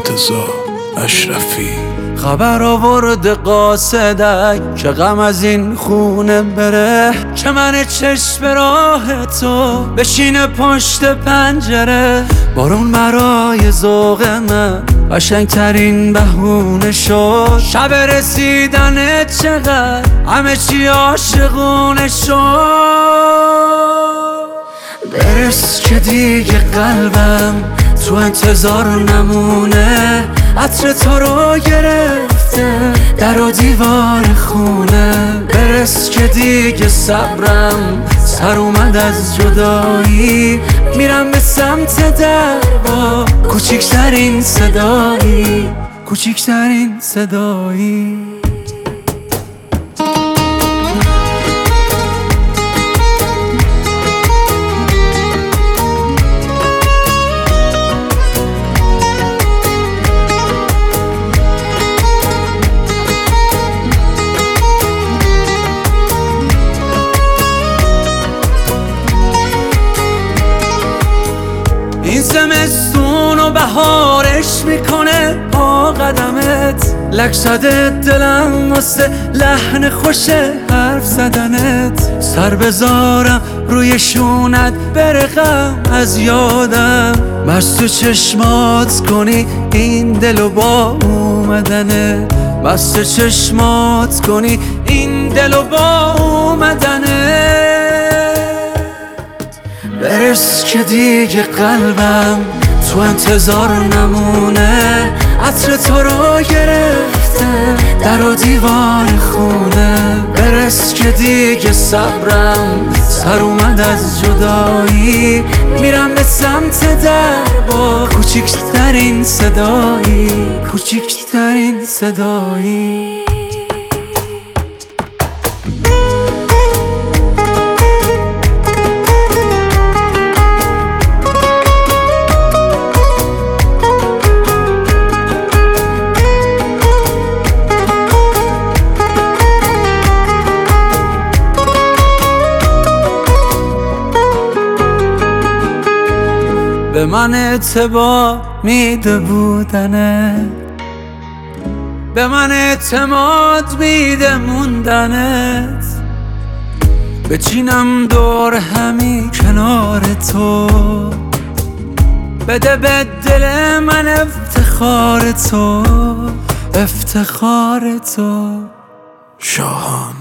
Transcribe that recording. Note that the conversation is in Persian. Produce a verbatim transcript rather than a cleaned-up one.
مرتضی اشرفی. خبر آورد قاصدک که غم از این خونه بره، که من چشم راه تو بشینه پشت پنجره. بارون برای ذوق من قشنگترین بهونه شد، شب رسیدن چقدر همه چی عاشقونه شد. برس که دیگه قلبم تو انتظار نمونه، عطر تو رو گرفته در و دیوار خونه. برس که دیگه صبرم سر اومد از جدایی، میرم به سمت در با کوچیکترین صدایی، کوچیکترین صدایی. این زمستون و بهارش میکنه با قدمت، لک زده دلم واسه لحن خوش حرف زدنت. سر بذارم روی شونت بره غم از یادم، بس تو چشمات کنی این دلو با اومدنت، بس تو چشمات کنی این دلو با اومدنت. برس که دیگه قلبم تو انتظار نمونه، عطر تو رو گرفته در و دیوار خونه. برس که دیگه صبرم سر اومد از جدایی، میرم به سمت در با کوچیکترین صدایی، کوچیکترین صدایی. به من اعتبار میده بودنه، به من اعتماد میده موندنت. بچینم دور همی کنار تو، بده به دل من افتخار تو، افتخار تو. شاهان